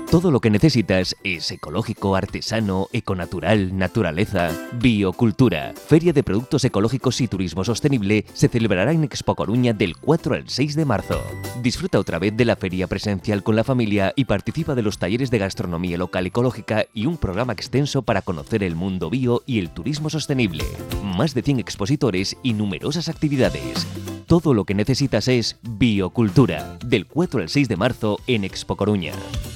Todo lo que necesitas es ecológico, artesano, econatural, naturaleza, biocultura. Feria de Productos Ecológicos y Turismo Sostenible se celebrará en Expo Coruña del 4 al 6 de marzo. Disfruta otra vez de la feria presencial con la familia y participa de los talleres de gastronomía local ecológica y un programa extenso para conocer el mundo bio y el turismo sostenible. Más de 100 expositores y numerosas actividades. Todo lo que necesitas es biocultura, del 4 al 6 de marzo en Expo Coruña.